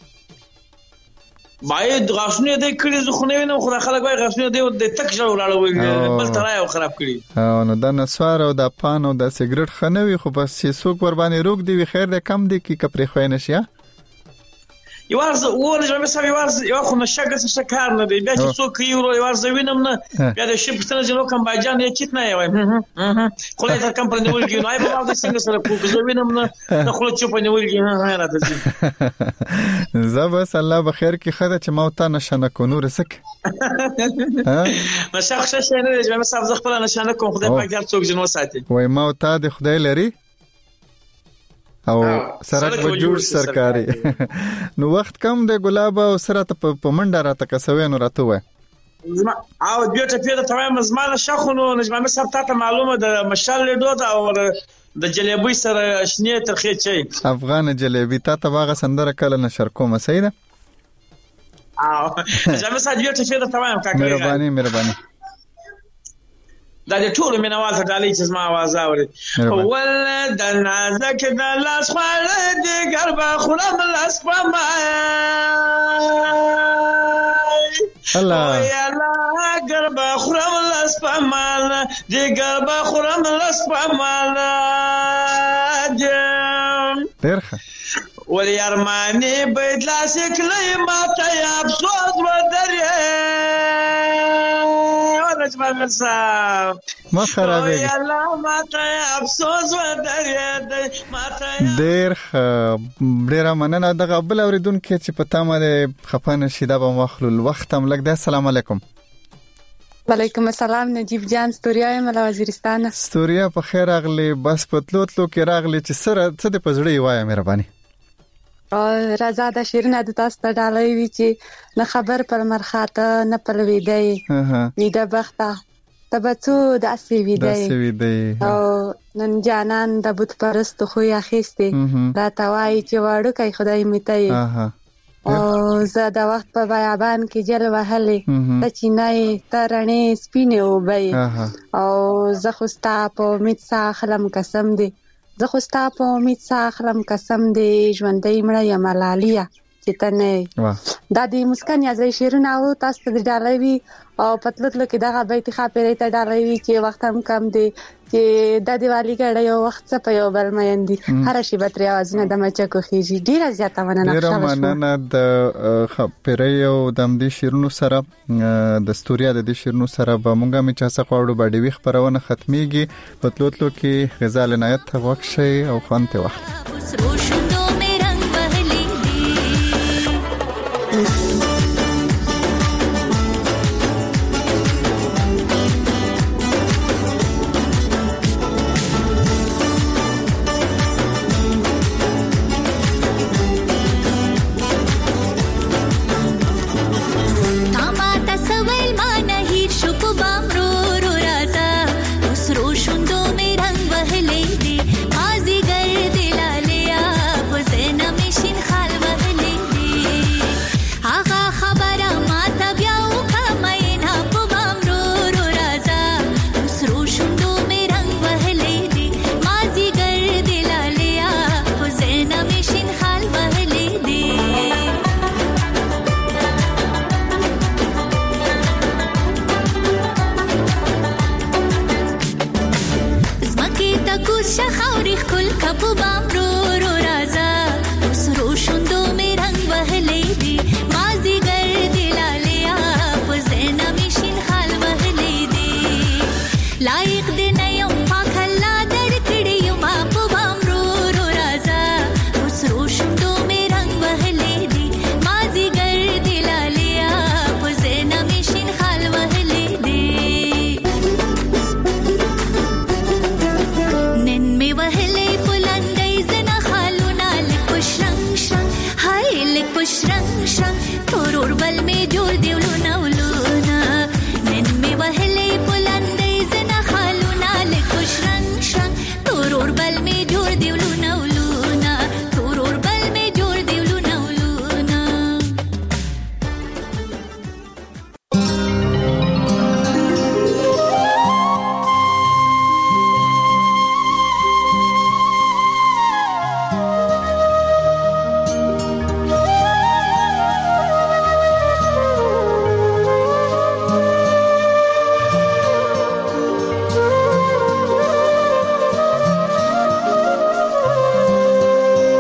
R: باید غاښونه دې کړي زه خو نه وینم خو خلک وايي غاښونه دې د تک شړ ولاړو بل ترای او خراب کړي.
D: او نو دا نسوار او د پان او د سیګریټ خنوي خو بس چې څوک ور باندې روک دی خیر دې کم دی کی کپری خو نه شي.
R: یوارز اول جمع سره یوارز یو خو نشګه څه کار نه دی بیا چې څوک یو یوارز وینم نه بیا د شپ ستنه جنو کم باجان یې چیت نه وای خو له کم پر نیولګي نو آی په واده څنګه سره کوک زه وینم نه خو چې په نیولګي نه راځي.
D: زبس الله بخیر کی خدای چې موت نشانه کو نور سک
R: ها مشه خشه شي نه جمع صاحب خپل نشانه کوم خدای پاک دې څوک جنو ساتي
D: وای موت د خدای لري او سرک به جوړ سرکاري. نو وخت کم دی ګلاب او سره ته په منډه راته کسوي نو راته وای
R: او بیا ته پیدا تمام زمانه شخونو نجمه صاحب ته معلومه د مشال لیدو دا او د جلیبي سره شنه ترخه چي
D: افغان جلیبي تا ته واغه سندره کله نشر کوم سیده
R: او نجمه صاحب بیا ته پیدا تمام کاکا
D: مهرباني مهرباني
R: دا د ټول مینوال ته ډالۍ چې زما आवाज اوري ول د نازک د لاس خور د ګربا خورم لاس پما
D: الله
R: یا لا ګربا خورم لاس پما د ګربا خورم لاس پما
D: درخه
R: ول یارمانی بدلا سکلې ماته یا افسوس ودرې نجمه صاحب
D: ما خرابې
R: یا الله ماته افسوس ودرې ماته
D: ډېر ډېر مننه دغه بل اوریدونکو چې په تامه خپانه شیدا به مخلول وخت هم لګ د السلام علیکم.
S: وعلیکم السلام نجیب جان ستوریا یم له وزیرستان.
D: ستوریا په خیر اغلی بس پتلوتلو کې راغلی چې سره څه د پزړې وای مهرباني
S: او رضا د شیرینه د تاسو ته ډالۍ وی چې نه خبر پر مرخاته نه پر ویدای ویده بخته تبڅو د اسی ویدای او نن جانان د بت پرست خو یا خسته راته وای چې واړو کوي خدای میته او زه د وخت په بیابان کې جل وهلې د چینای ترانې سپینه وبای او زه خو ستا په امید سره خلم قسم دی زه خو ستا په امید سره خلم قسم دی ژوندۍ مړه یم لالیا چې چې ته نه دا د مسکن یا زې شیرونه او تاسو ته ډالوي او پتلتلو کې دغه بیت خاپېرې ته ډالوي چې وخت هم کم دی چې د دیوالي ګړې یو وخت څه په یو بل مېندي هر شي به تر اوازونه د مچکو خيږي ډیره زیاته مننه
D: ډیره مننه د خاپېرې او د دې شیرونو سره د ستوریا د دې شیرونو سره به مونږه می چا څه خوړو باندې وی خبرونه ختميږي پتلتلو کې غزال عنایت ته وښه او خوانته وخت